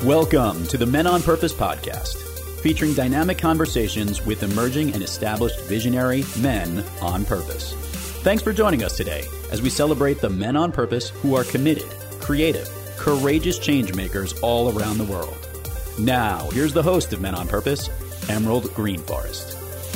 Welcome to the Men on Purpose podcast, featuring dynamic conversations with emerging and established visionary men on purpose. Thanks for joining us today as we celebrate the men on purpose who are committed, creative, courageous change makers all around the world. Now, here's the host of Men on Purpose, Emerald Greenforest.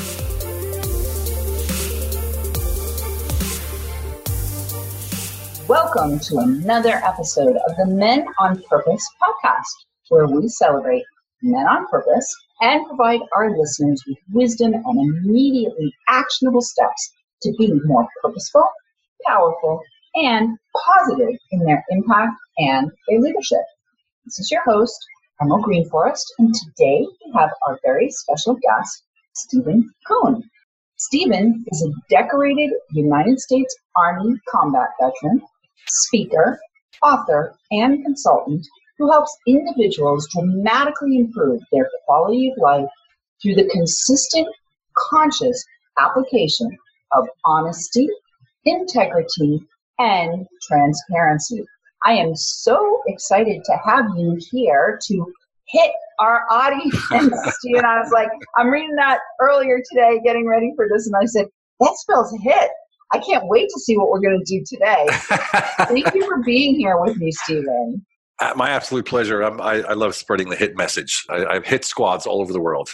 Welcome to another episode of the Men on Purpose podcast, where we celebrate men on purpose and provide our listeners with wisdom and immediately actionable steps to be more purposeful, powerful, and positive in their impact and their leadership. This is your host, Emerald Greenforest, and today we have our very special guest, Stephen Kuhn. Stephen is a decorated United States Army combat veteran, speaker, author, and consultant who helps individuals dramatically improve their quality of life through the consistent, conscious application of honesty, integrity, and transparency. I am so excited to have you here to hit our audience, Stephen. I was like, I'm reading that earlier today, getting ready for this, and I said, that spells hit. I can't wait to see what we're going to do today. Thank you for being here with me, Stephen. My absolute pleasure. I love spreading the hit message. I've hit squads all over the world.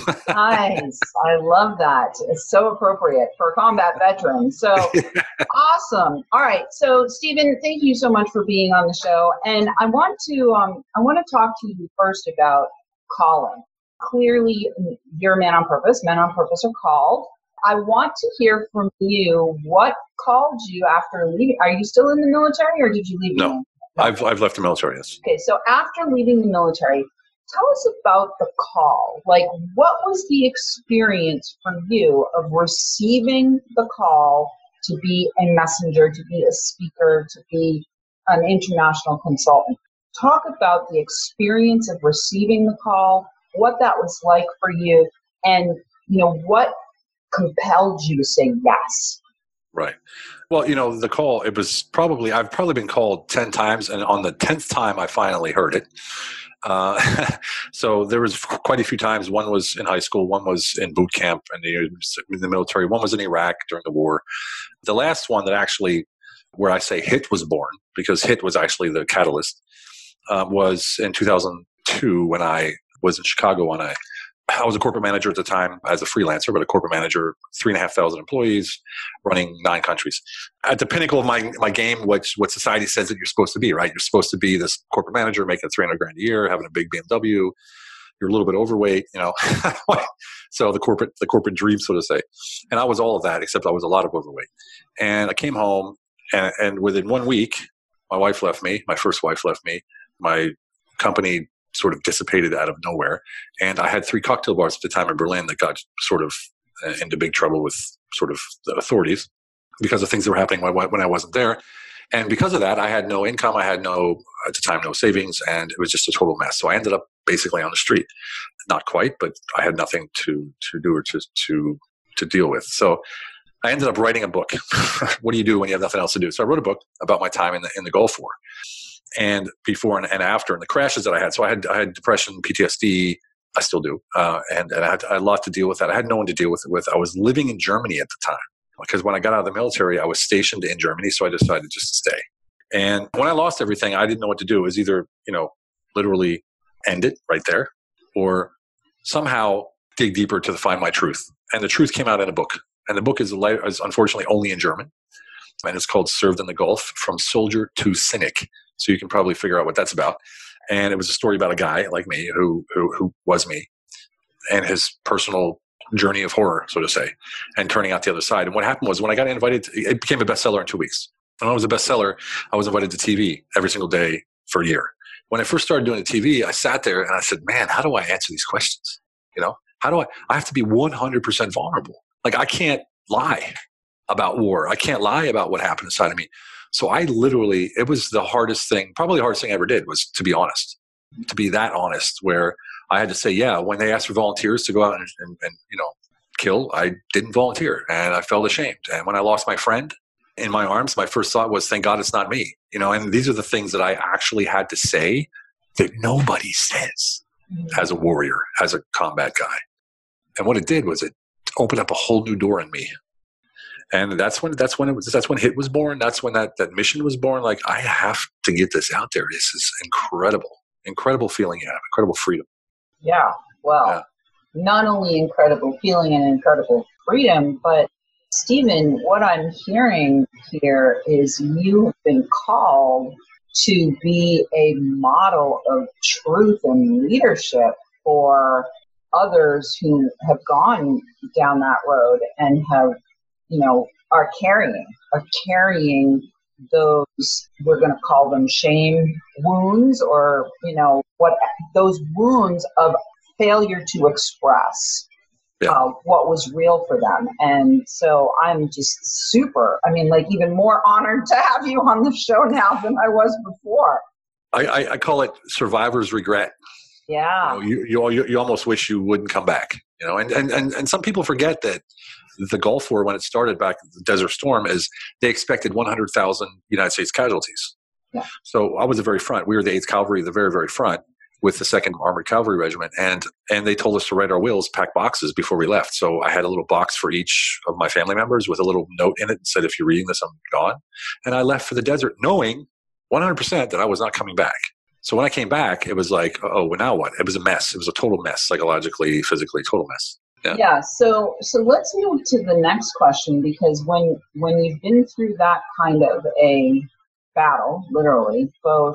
Nice. I love that. It's so appropriate for a combat veteran. So awesome. All right. So Stephen, thank you so much for being on the show. And I want to talk to you first about calling. Clearly, you're a man on purpose. Men on purpose are called. I want to hear from you. What called you after leaving? Are you still in the military, or did you leave? No, I've left the military. Yes. Okay. So after leaving the military, tell us about the call. Like, what was the experience for you of receiving the call to be a messenger, to be a speaker, to be an international consultant? Talk about the experience of receiving the call, what that was like for you, and, what compelled you to say yes. Right. Well, the call, I've probably been called 10 times, and on the 10th time, I finally heard it. So there was quite a few times. One was in high school, one was in boot camp in the military, one was in Iraq during the war. The last one that actually, where I say HIT was born, because HIT was actually the catalyst, was in 2002 when I was in Chicago I was a corporate manager at the time as a freelancer, but a corporate manager, 3,500 employees, running 9 countries. At the pinnacle of my game, what society says that you're supposed to be, right? You're supposed to be this corporate manager making $300,000 a year, having a big BMW. You're a little bit overweight, So the corporate dream, so to say. And I was all of that, except I was a lot of overweight. And I came home, and within 1 week, my wife left me. My first wife left me. My company sort of dissipated out of nowhere. And I had 3 cocktail bars at the time in Berlin that got sort of into big trouble with sort of the authorities because of things that were happening when I wasn't there. And because of that, I had no income. I had at the time, no savings, and it was just a total mess. So I ended up basically on the street. Not quite, but I had nothing to do or to deal with. So I ended up writing a book. What do you do when you have nothing else to do? So I wrote a book about my time in the Gulf War. And before and after, and the crashes that I had. So I had depression, PTSD. I still do, and I had a lot to deal with that. I had no one to deal with it with. I was living in Germany at the time because when I got out of the military, I was stationed in Germany, so I decided just to stay. And when I lost everything, I didn't know what to do. It was either literally end it right there, or somehow dig deeper to find my truth. And the truth came out in a book, and the book is unfortunately only in German, and it's called "Served in the Gulf: From Soldier to Cynic." So you can probably figure out what that's about. And it was a story about a guy like me who was me and his personal journey of horror, so to say, and turning out the other side. And what happened was when I got invited, it became a bestseller in 2 weeks. When I was a bestseller, I was invited to TV every single day for a year. When I first started doing the TV, I sat there and I said, man, how do I answer these questions? How do I have to be 100% vulnerable. Like I can't lie about war. I can't lie about what happened inside of me. So it was the hardest thing, probably the hardest thing I ever did was to be honest, to be that honest where I had to say, yeah, when they asked for volunteers to go out and kill, I didn't volunteer and I felt ashamed. And when I lost my friend in my arms, my first thought was, thank God it's not me. And these are the things that I actually had to say that nobody says as a warrior, as a combat guy. And what it did was it opened up a whole new door in me. And that's when HIT was born. That's when that mission was born. Like, I have to get this out there. This is incredible feeling you have, incredible freedom. Yeah. Well, not only incredible feeling and incredible freedom, but Stephen, what I'm hearing here is you have been called to be a model of truth and leadership for others who have gone down that road and have, are carrying those, we're going to call them shame wounds, or, what those wounds of failure to express what was real for them. And so I'm just even more honored to have you on the show now than I was before. I call it survivor's regret. Yeah. You almost wish you wouldn't come back, and some people forget that the Gulf War, when it started back in the Desert Storm, is they expected 100,000 United States casualties. Yeah. So I was the very front. We were the 8th Cavalry, the very, very front, with the 2nd Armored Cavalry Regiment. And they told us to write our wills, pack boxes before we left. So I had a little box for each of my family members with a little note in it that said, if you're reading this, I'm gone. And I left for the desert knowing 100% that I was not coming back. So when I came back, it was like, oh, well, now what? It was a mess. It was a total mess, psychologically, physically, total mess. Yeah. So let's move to the next question, because when you've been through that kind of a battle, literally, both,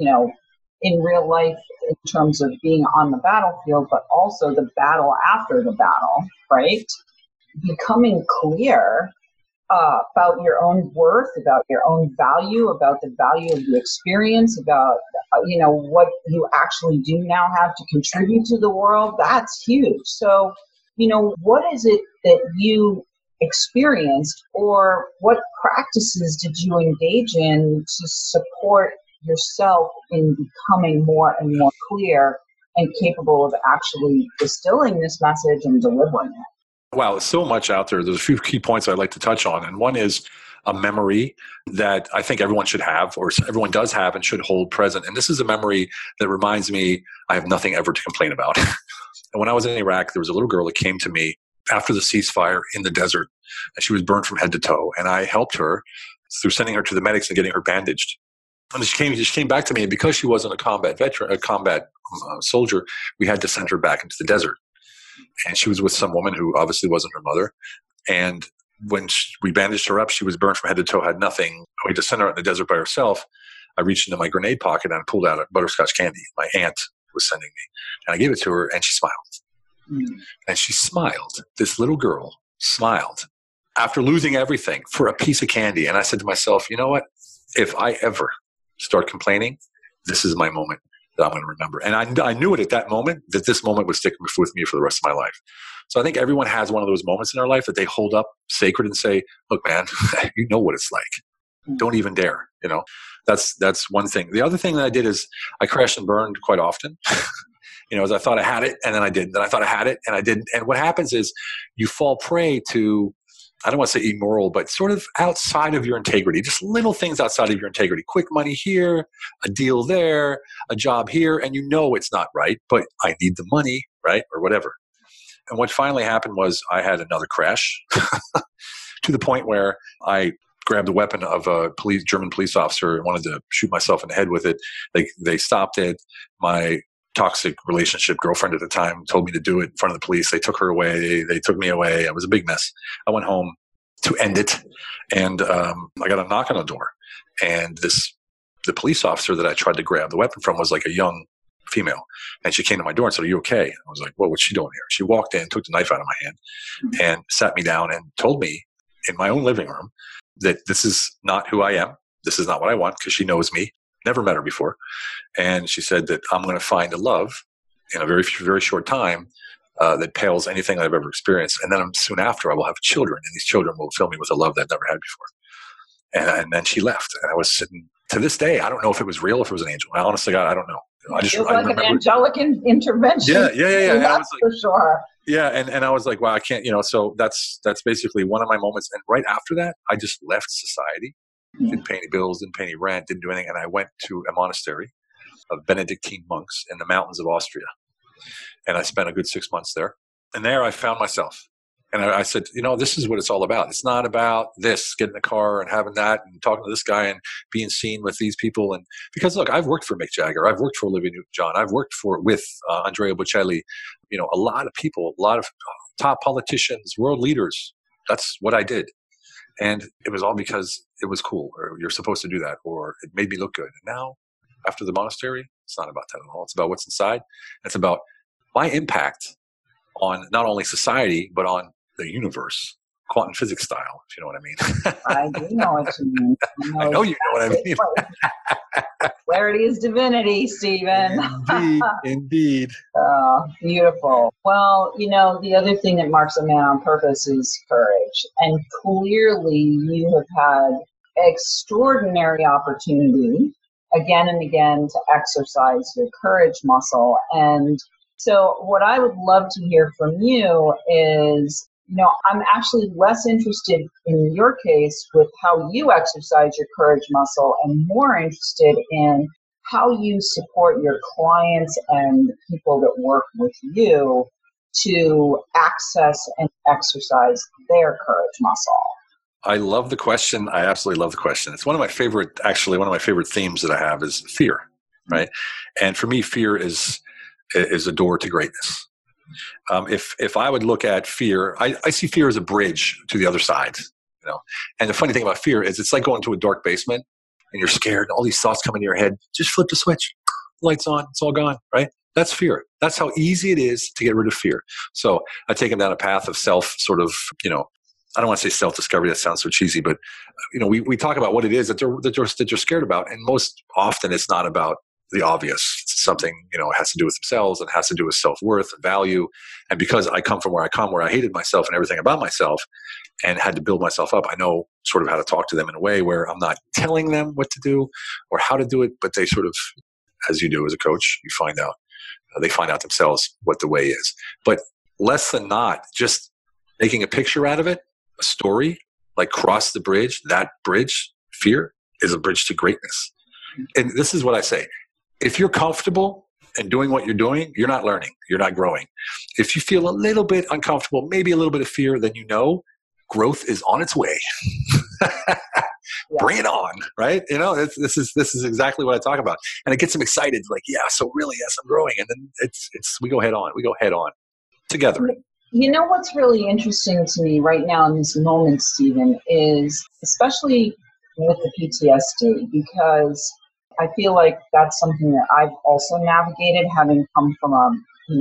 in real life in terms of being on the battlefield, but also the battle after the battle, right? Becoming clear about your own worth, about your own value, about the value of the experience, about, what you actually do now have to contribute to the world, that's huge. So, what is it that you experienced, or what practices did you engage in to support yourself in becoming more and more clear and capable of actually distilling this message and delivering it? Wow, there's so much out there. There's a few key points I'd like to touch on. And one is a memory that I think everyone should have, or everyone does have and should hold present. And this is a memory that reminds me I have nothing ever to complain about. And when I was in Iraq, there was a little girl that came to me after the ceasefire in the desert, and she was burned from head to toe. And I helped her through sending her to the medics and getting her bandaged. And she came back to me, and because she wasn't a combat soldier, we had to send her back into the desert. And she was with some woman who obviously wasn't her mother. And when we bandaged her up, she was burned from head to toe, had nothing. We had to send her out in the desert by herself. I reached into my grenade pocket and pulled out a butterscotch candy my aunt was sending me. And I gave it to her, and she smiled. And she smiled. This little girl smiled after losing everything for a piece of candy. And I said to myself, you know what? If I ever start complaining, this is my moment that I'm going to remember. And I knew it at that moment, that this moment would stick with me for the rest of my life. So I think everyone has one of those moments in their life that they hold up sacred and say, look, man, you know what it's like. Don't even dare. That's one thing. The other thing that I did is I crashed and burned quite often. As I thought I had it, and then I didn't. Then I thought I had it, and I didn't. And what happens is you fall prey to, I don't want to say immoral, but sort of outside of your integrity, just little things outside of your integrity. Quick money here, a deal there, a job here, and it's not right, but I need the money, right, or whatever. And what finally happened was I had another crash to the point where I grabbed the weapon of a German police officer and wanted to shoot myself in the head with it. They stopped it. My toxic relationship girlfriend at the time told me to do it in front of the police. They took her away. They took me away. It was a big mess. I went home to end it, and I got a knock on the door. And the police officer that I tried to grab the weapon from was like a young female. And she came to my door and said, "Are you okay?" I was like, "Well, what's she doing here?" She walked in, took the knife out of my hand, and sat me down and told me in my own living room that this is not who I am. This is not what I want, because she knows me. Never met her before. And she said that I'm going to find a love in a very, very short time that pales anything I've ever experienced. And then soon after, I will have children, and these children will fill me with a love that I've never had before. And then she left. And I was sitting, to this day, I don't know if it was real, if it was an angel. Honestly, God, I don't know. It feels like an angelic intervention. Yeah. That's for sure. Yeah, and I was like, wow, I can't, so that's basically one of my moments. And right after that, I just left society. Didn't pay any bills, didn't pay any rent, didn't do anything. And I went to a monastery of Benedictine monks in the mountains of Austria. And I spent a good 6 months there. And there I found myself. And I said, this is what it's all about. It's not about this, getting in the car and having that and talking to this guy and being seen with these people. And because, look, I've worked for Mick Jagger. I've worked for Olivia Newton-John. I've worked with Andrea Bocelli. A lot of people, a lot of top politicians, world leaders. That's what I did. And it was all because it was cool, or you're supposed to do that, or it made me look good. And now, after the monastery, it's not about that at all. It's about what's inside. It's about my impact on not only society, but on the universe, quantum physics style, if you know what I mean. I do know what you mean. I know you know what I mean. Clarity is divinity, Stephen. Indeed. Beautiful. Well, the other thing that marks a man on purpose is courage. And clearly you have had extraordinary opportunity again and again to exercise your courage muscle. And so what I would love to hear from you is, I'm actually less interested in your case with how you exercise your courage muscle and more interested in how you support your clients and people that work with you to access and exercise their courage muscle. I love the question. I absolutely love the question. It's one of my favorite themes that I have is fear, right? And for me, fear is a door to greatness. If I would look at fear, I see fear as a bridge to the other side, And the funny thing about fear is it's like going to a dark basement and you're scared and all these thoughts come into your head. Just flip the switch, lights on, it's all gone, right? That's fear. That's how easy it is to get rid of fear. So I take them down a path of self sort of, I don't want to say self-discovery. That sounds so cheesy, but we talk about what it is that they're scared about, and most often it's not about the obvious. It's something, it has to do with themselves and has to do with self-worth and value. And because I come from where I hated myself and everything about myself and had to build myself up, I know sort of how to talk to them in a way where I'm not telling them what to do or how to do it, but they sort of, as you do as a coach, they find out themselves what the way is. But less than not, just making a picture out of it, a story, like cross the bridge, that bridge, fear, is a bridge to greatness. And this is what I say. If you're comfortable and doing what you're doing, you're not learning. You're not growing. If you feel a little bit uncomfortable, maybe a little bit of fear, then growth is on its way. Bring it on, right? This is exactly what I talk about. And it gets them excited. Like, yeah, so really, yes, I'm growing. And then we go head on. We go head on together. What's really interesting to me right now in this moment, Stephen, is especially with the PTSD, because I feel like that's something that I've also navigated, having come from a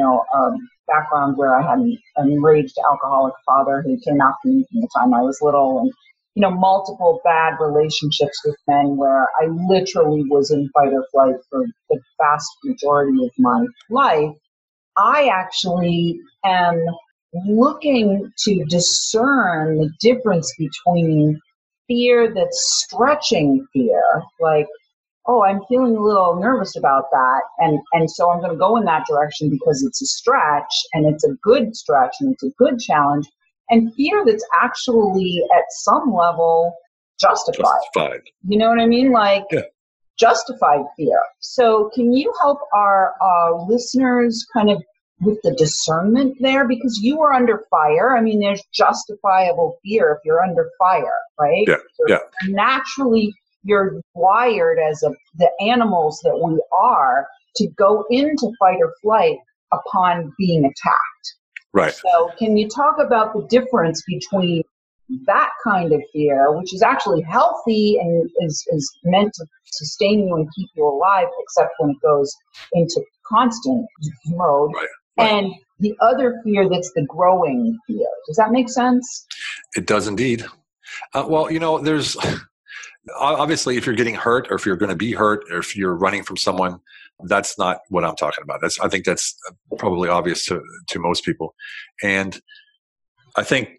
background where I had an enraged alcoholic father who came after me from the time I was little, and multiple bad relationships with men where I literally was in fight or flight for the vast majority of my life. I actually am looking to discern the difference between fear that's stretching fear, like, oh, I'm feeling a little nervous about that, and so I'm going to go in that direction because it's a stretch, and it's a good stretch, and it's a good challenge, and fear that's actually at some level justified. You know what I mean? Like, justified fear. So can you help our listeners kind of with the discernment there? Because you are under fire. I mean, there's justifiable fear if you're under fire, right? Naturally, you're wired as the animals that we are to go into fight or flight upon being attacked. Right. So can you talk about the difference between that kind of fear, which is actually healthy and is meant to sustain you and keep you alive, except when it goes into constant mode, and the other fear that's the growing fear? Does that make sense? It does indeed. There's... Obviously, if you're getting hurt or if you're going to be hurt or if you're running from someone, that's not what I'm talking about. I think that's probably obvious to most people. And I think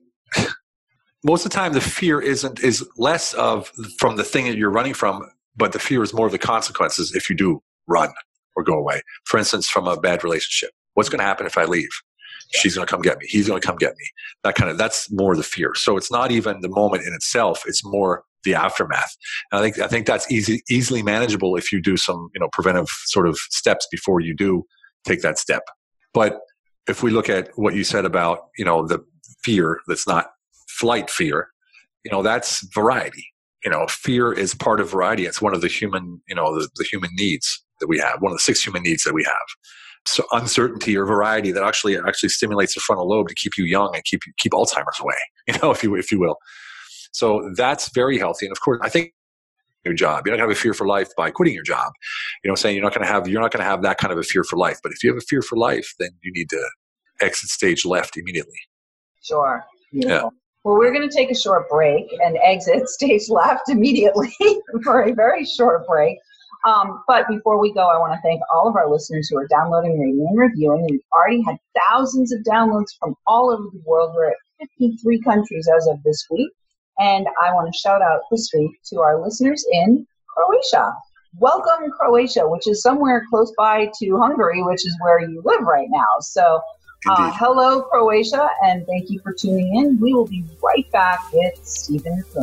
most of the time the fear is less of from the thing that you're running from, but the fear is more of the consequences if you do run or go away. For instance, from a bad relationship. What's going to happen if I leave? She's going to come get me. He's going to come get me. That's more the fear. So it's not even the moment in itself. It's more the aftermath. And I think that's easily manageable if you do some, preventive sort of steps before you do take that step. But if we look at what you said about, the fear that's not flight fear, that's variety. Fear is part of variety. It's one of the human, the human needs that we have, one of the 6 human needs that we have. So uncertainty or variety that actually stimulates the frontal lobe to keep you young and keep Alzheimer's away, if you will. So that's very healthy. And of course, I think your job, you're not going to have a fear for life by quitting your job. Saying you're not going to have that kind of a fear for life. But if you have a fear for life, then you need to exit stage left immediately. Sure. Beautiful. Yeah. Well, we're going to take a short break and exit stage left immediately for a very short break. But before we go, I want to thank all of our listeners who are downloading, rating, and reviewing. We've already had thousands of downloads from all over the world. We're at 53 countries as of this week. And I want to shout out this week to our listeners in Croatia. Welcome, Croatia, which is somewhere close by to Hungary, which is where you live right now. So hello, Croatia, and thank you for tuning in. We will be right back with Stephen Kuhn.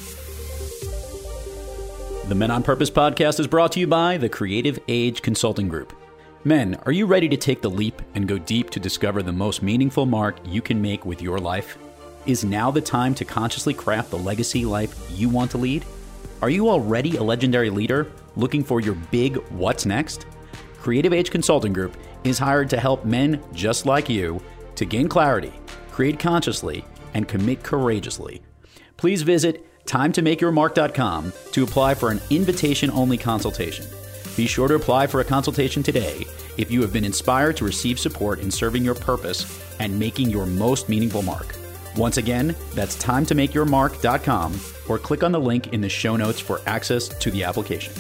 The Men on Purpose podcast is brought to you by the Creative Age Consulting Group. Men, are you ready to take the leap and go deep to discover the most meaningful mark you can make with your life? Is now the time to consciously craft the legacy life you want to lead? Are you already a legendary leader looking for your big what's next? Creative Age Consulting Group is hired to help men just like you to gain clarity, create consciously, and commit courageously. Please visit timetomakeyourmark.com to apply for an invitation-only consultation. Be sure to apply for a consultation today if you have been inspired to receive support in serving your purpose and making your most meaningful mark. Once again, that's timetomakeyourmark.com or click on the link in the show notes for access to the application.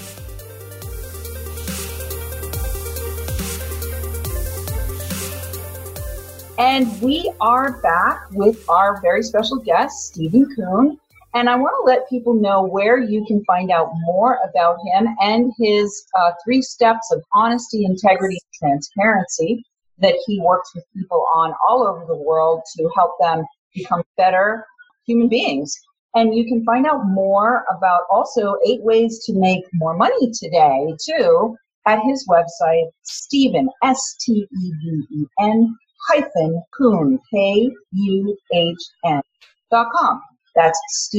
And we are back with our very special guest, Stephen Kuhn. And I want to let people know where you can find out more about him and his 3 steps of honesty, integrity, and transparency that he works with people on all over the world to help them become better human beings. And you can find out more about also 8 ways to make more money today, too, at his website, Stephen, STEVEN -Kuhn, KUHN.com. That's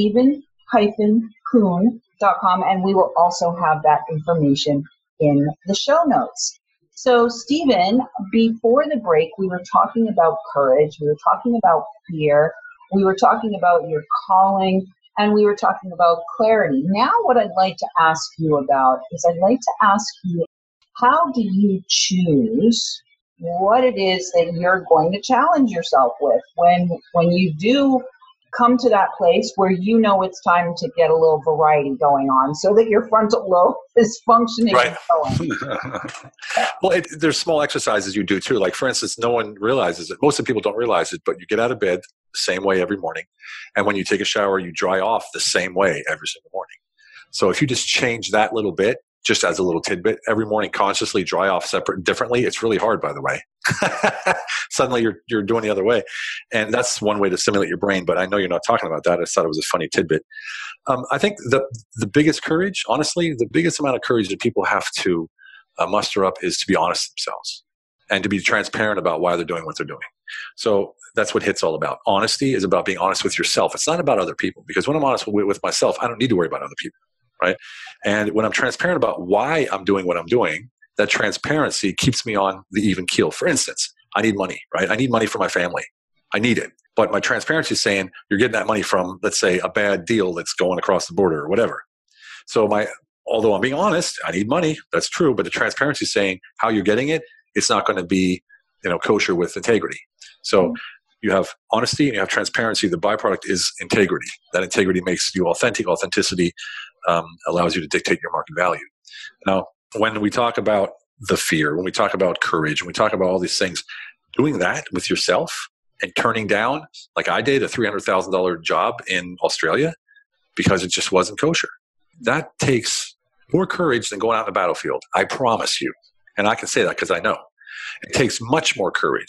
Stephen-Kuhn.com, and we will also have that information in the show notes. So, Stephen, before the break, we were talking about courage, we were talking about fear, we were talking about your calling, and we were talking about clarity. Now what I'd like to ask you about is I'd like to ask you, how do you choose what it is that you're going to challenge yourself with when you do come to that place where you know it's time to get a little variety going on so that your frontal lobe is functioning right. and going. Well, there's small exercises you do too. Like, for instance, no one realizes it. Most of the people don't realize it, but you get out of bed the same way every morning. And when you take a shower, you dry off the same way every single morning. So if you just change that little bit, just as a little tidbit, every morning consciously dry off differently. It's really hard, by the way. Suddenly you're doing the other way. And that's one way to stimulate your brain, but I know you're not talking about that. I thought it was a funny tidbit. I think the biggest courage, honestly, the biggest amount of courage that people have to muster up is to be honest with themselves and to be transparent about why they're doing what they're doing. So that's what HIT's all about. Honesty is about being honest with yourself. It's not about other people, because when I'm honest with myself, I don't need to worry about other people. Right. And when I'm transparent about why I'm doing what I'm doing, that transparency keeps me on the even keel. For instance, I need money, right? I need money for my family. I need it. But my transparency is saying you're getting that money from, let's say, a bad deal that's going across the border or whatever. So although I'm being honest, I need money. That's true. But the transparency is saying how you're getting it, it's not going to be, kosher with integrity. So you have honesty and you have transparency. The byproduct is integrity. That integrity makes you authentic. Authenticity allows you to dictate your market value. Now, when we talk about the fear, when we talk about courage, when we talk about all these things, doing that with yourself and turning down, like I did, a $300,000 job in Australia because it just wasn't kosher. That takes more courage than going out in the battlefield. I promise you. And I can say that because I know. It takes much more courage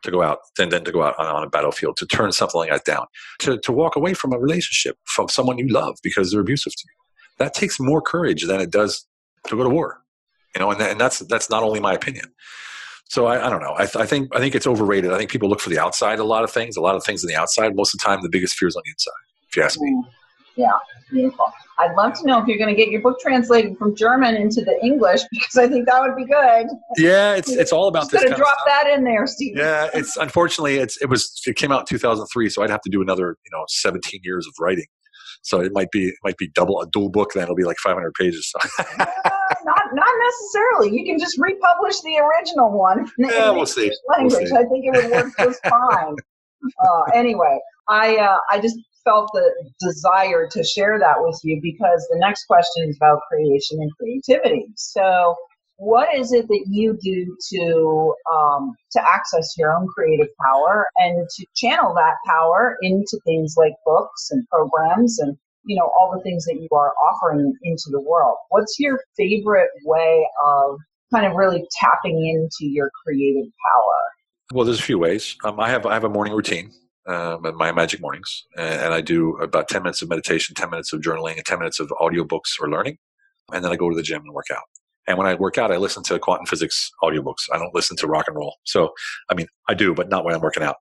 to go out than to go out on a battlefield, to turn something like that down, to walk away from a relationship from someone you love because they're abusive to you. That takes more courage than it does to go to war. And that's not only my opinion. So I don't know. I think it's overrated. I think people look for the outside, a lot of things on the outside. Most of the time, the biggest fear is on the inside, if you ask me. Yeah, beautiful. I'd love to know if you're going to get your book translated from German into the English, because I think that would be good. Yeah, it's all about this kind of stuff. Drop that in there, Steve. Yeah, unfortunately it came out in 2003, so I'd have to do another 17 years of writing. So it might be a dual book. Then it'll be like 500 pages. So. Not necessarily. You can just republish the original one. We'll see. Language. We'll see. I think it would work just fine. Anyway, I just felt the desire to share that with you, because the next question is about creation and creativity. So what is it that you do to access your own creative power and to channel that power into things like books and programs and all the things that you are offering into the world? What's your favorite way of kind of really tapping into your creative power? Well, there's a few ways. I have a morning routine, my Magic Mornings, and I do about 10 minutes of meditation, 10 minutes of journaling, and 10 minutes of audiobooks or learning, and then I go to the gym and work out. And when I work out, I listen to quantum physics audiobooks. I don't listen to rock and roll. So, I do, but not when I'm working out.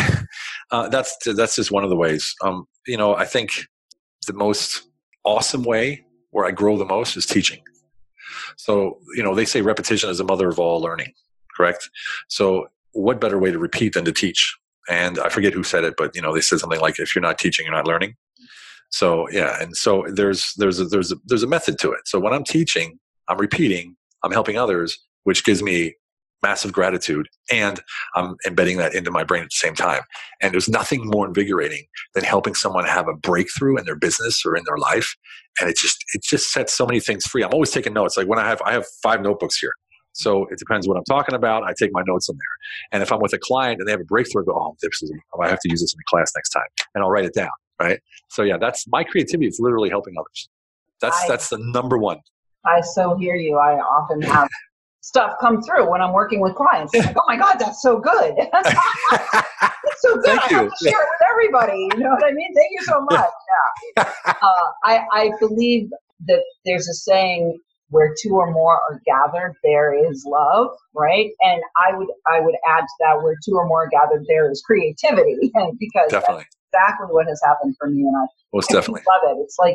That's just one of the ways. I think the most awesome way where I grow the most is teaching. So, they say repetition is the mother of all learning, correct? So what better way to repeat than to teach? And I forget who said it, but, they said something like, if you're not teaching, you're not learning. So, yeah. And so there's a method to it. So when I'm teaching, I'm repeating, I'm helping others, which gives me massive gratitude, and I'm embedding that into my brain at the same time. And there's nothing more invigorating than helping someone have a breakthrough in their business or in their life. And it just sets so many things free. I'm always taking notes. Like when I have 5 notebooks here. So it depends what I'm talking about. I take my notes in there. And if I'm with a client and they have a breakthrough, I go, I have to use this in the class next time. And I'll write it down. Right. So yeah, that's my creativity. It's literally helping others. That's the number one. I so hear you. I often have stuff come through when I'm working with clients. Like, oh my God, that's so good. That's so good. Thank I have to share it with everybody. You know what I mean? Thank you so much. Yeah. I believe that there's a saying, where 2 or more are gathered, there is love, right? And I would add to that, where 2 or more are gathered, there is creativity, because definitely. That's exactly what has happened for me, and I definitely love it. It's like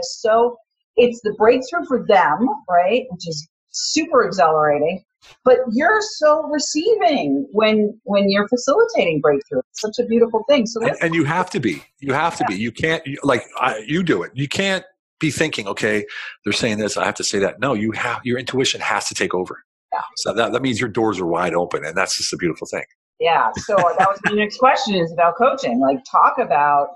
it's the breakthrough for them, right? Which is super exhilarating. But you're so receiving when you're facilitating breakthrough. It's such a beautiful thing. So and you have to be. You have to be. You can't you do it. You can't be thinking, okay, they're saying this, I have to say that. No, your intuition has to take over. Yeah. So that means your doors are wide open, and that's just a beautiful thing. Yeah. So that was my next question, is about coaching. Like, talk about,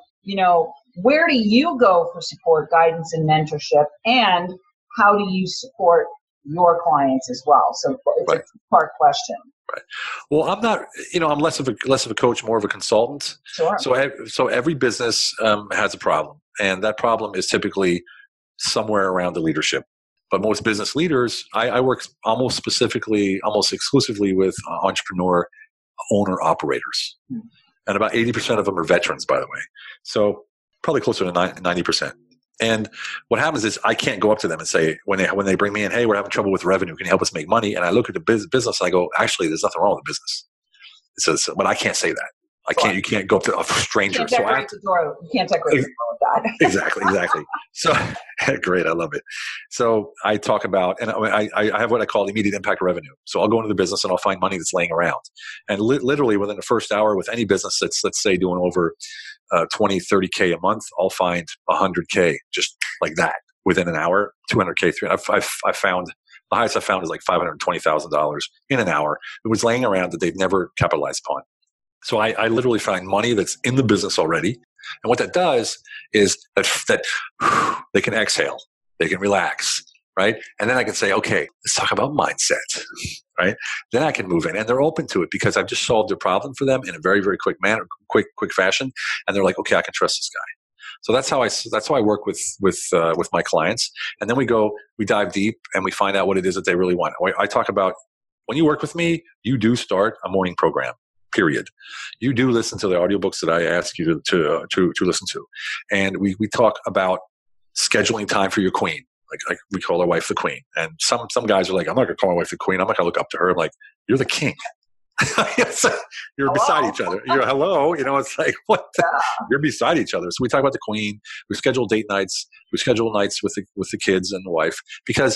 where do you go for support, guidance, and mentorship, and how do you support your clients as well? So it's a two-part question. Right. Well, I'm not, I'm less of a coach, more of a consultant. Sure. So every business has a problem, and that problem is typically somewhere around the leadership. But most business leaders, I work almost exclusively with entrepreneur owner operators, and about 80% of them are veterans, by the way. So probably closer to 90%. And what happens is I can't go up to them and say, when they bring me in, hey, we're having trouble with revenue, can you help us make money? And I look at the business and I go, actually, there's nothing wrong with the business. It says, but I can't say that. You can't go up to a stranger. You can't decorate the door with that. Exactly. So great. I love it. So I talk about, and I have what I call immediate impact revenue. So I'll go into the business and I'll find money that's laying around. And literally within the first hour with any business that's, let's say, doing over 20, 30K a month, I'll find 100K just like that within an hour, 200K, 300. I've found, the highest I found is like $520,000 in an hour. It was laying around that they've never capitalized upon. So I literally find money that's in the business already. And what that does is that they can exhale, they can relax, right? And then I can say, okay, let's talk about mindset, right? Then I can move in, and they're open to it because I've just solved their problem for them in a very, very quick manner, quick fashion. And they're like, okay, I can trust this guy. So that's how I work with my clients. And then we dive deep and we find out what it is that they really want. I talk about, when you work with me, you do start a morning program. period. You do listen to the audiobooks that I ask you to listen to. And we talk about scheduling time for your queen. Like we call our wife the queen. And some guys are like, I'm not going to call my wife the queen. I'm not going to look up to her. I'm like, you're the king. You're hello? Beside each other. You're hello. It's like, what? You're beside each other. So we talk about the queen. We schedule date nights. We schedule nights with the kids and the wife, because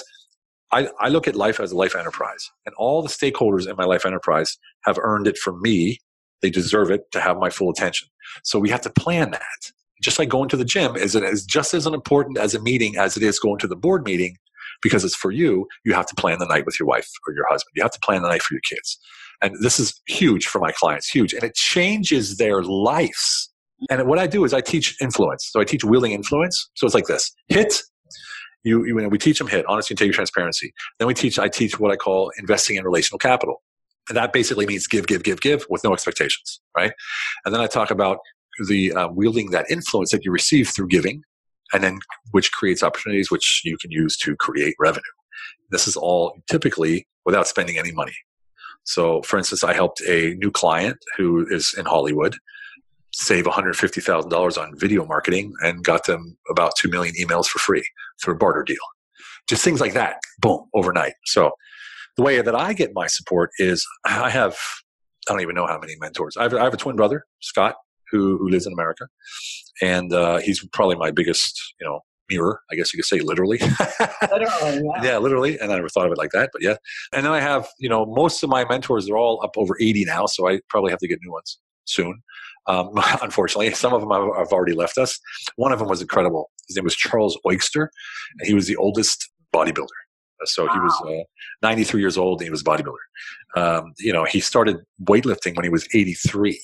I look at life as a life enterprise, and all the stakeholders in my life enterprise have earned it from me. They deserve it to have my full attention. So we have to plan that. Just like going to the gym is just as important as a meeting as it is going to the board meeting, because it's for you. You have to plan the night with your wife or your husband. You have to plan the night for your kids. And this is huge for my clients, huge. And it changes their lives. And what I do is I teach influence. So I teach wielding influence. So it's like this. HIT. We teach them HIT, honesty, integrity, transparency. Then I teach what I call investing in relational capital. And that basically means give with no expectations, right? And then I talk about the wielding that influence that you receive through giving, and then which creates opportunities which you can use to create revenue. This is all typically without spending any money. So, for instance, I helped a new client who is in Hollywood save $150,000 on video marketing and got them about 2 million emails for free through a barter deal. Just things like that, boom, overnight. So the way that I get my support is I don't even know how many mentors. I have a twin brother, Scott, who lives in America. And he's probably my biggest, mirror, I guess you could say, literally. Literally, yeah. Yeah, literally. And I never thought of it like that, but yeah. And then I have, most of my mentors, they're all up over 80 now, so I probably have to get new ones soon. Unfortunately, some of them have already left us. One of them was incredible. His name was Charles Oyster, and he was the oldest bodybuilder. So he was 93 years old, and he was a bodybuilder. He started weightlifting when he was 83.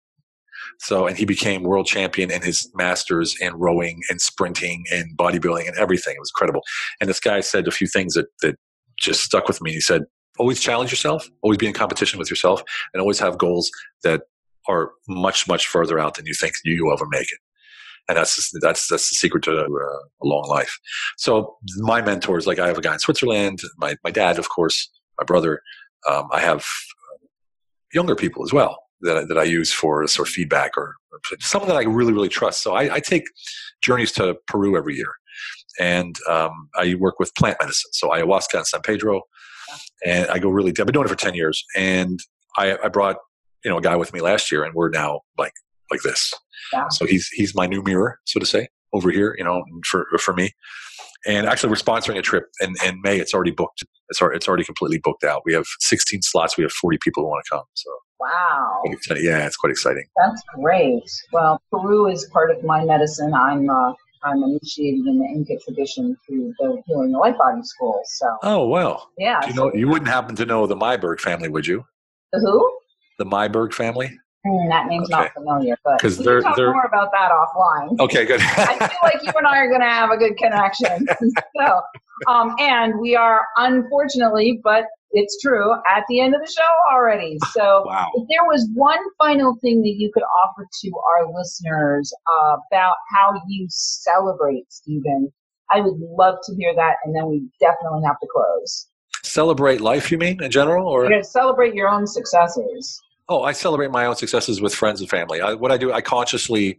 So, and he became world champion in his masters in rowing and sprinting and bodybuilding and everything. It was incredible. And this guy said a few things that just stuck with me. He said, always challenge yourself, always be in competition with yourself, and always have goals that are much, much further out than you think you ever make it. And that's the secret to a long life. So my mentors, like I have a guy in Switzerland, my dad, of course, my brother. I have younger people as well that I use for sort of feedback or someone that I really, really trust. So I take journeys to Peru every year, and I work with plant medicine. So ayahuasca and San Pedro, and I go really deep. I've been doing it for 10 years, and I brought a guy with me last year, and we're now like this. Yeah. So he's my new mirror, so to say, over here, for me. And actually, we're sponsoring a trip in May. It's already booked. It's already completely booked out. We have 16 slots. We have 40 people who want to come. So wow. Yeah, it's quite exciting. That's great. Well, Peru is part of my medicine. I'm initiated in the Inca tradition through the Healing the Light Body School. So. Oh wow. Yeah. You wouldn't happen to know the Myberg family, would you? The who? The Myberg family. That name's not familiar, but we can talk more about that offline. Okay, good. I feel like you and I are going to have a good connection. So, and we are, unfortunately, but it's true, at the end of the show already. So wow. If there was one final thing that you could offer to our listeners about how you celebrate, Stephen, I would love to hear that, and then we definitely have to close. Celebrate life, you mean, in general? Or you're going to celebrate your own successes. Oh, I celebrate my own successes with friends and family. What I do, I consciously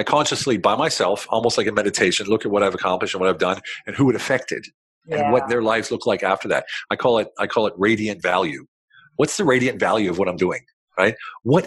by myself, almost like a meditation, look at what I've accomplished and what I've done and who it affected and what their lives look like after that. I call it radiant value. What's the radiant value of what I'm doing, right?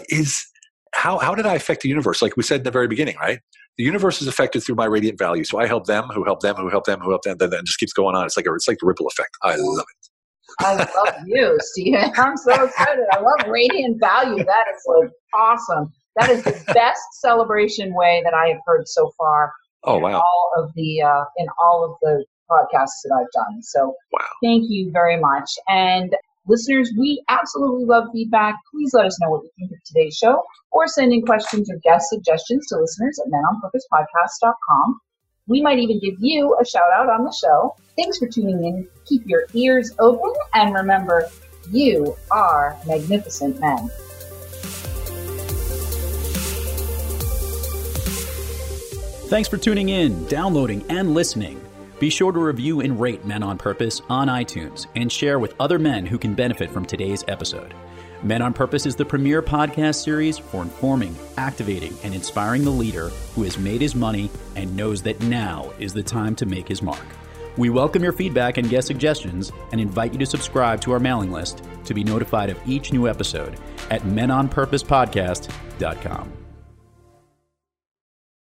How did I affect the universe? Like we said in the very beginning, right? The universe is affected through my radiant value. So I help them, who help them, who help them, who help them, then it just keeps going on. It's like the ripple effect. I love it. I love you, Stephen. I'm so excited. I love radiant value. That is like awesome. That is the best celebration way that I have heard so far. Oh wow! In all of the podcasts that I've done. So wow. Thank you very much. And listeners, we absolutely love feedback. Please let us know what you think of today's show, or send in questions or guest suggestions to listeners at menonpurposepodcast.com. We might even give you a shout out on the show. Thanks for tuning in. Keep your ears open, and remember, you are magnificent men. Thanks for tuning in, downloading, and listening. Be sure to review and rate Men on Purpose on iTunes and share with other men who can benefit from today's episode. Men on Purpose is the premier podcast series for informing, activating, and inspiring the leader who has made his money and knows that now is the time to make his mark. We welcome your feedback and guest suggestions and invite you to subscribe to our mailing list to be notified of each new episode at menonpurposepodcast.com.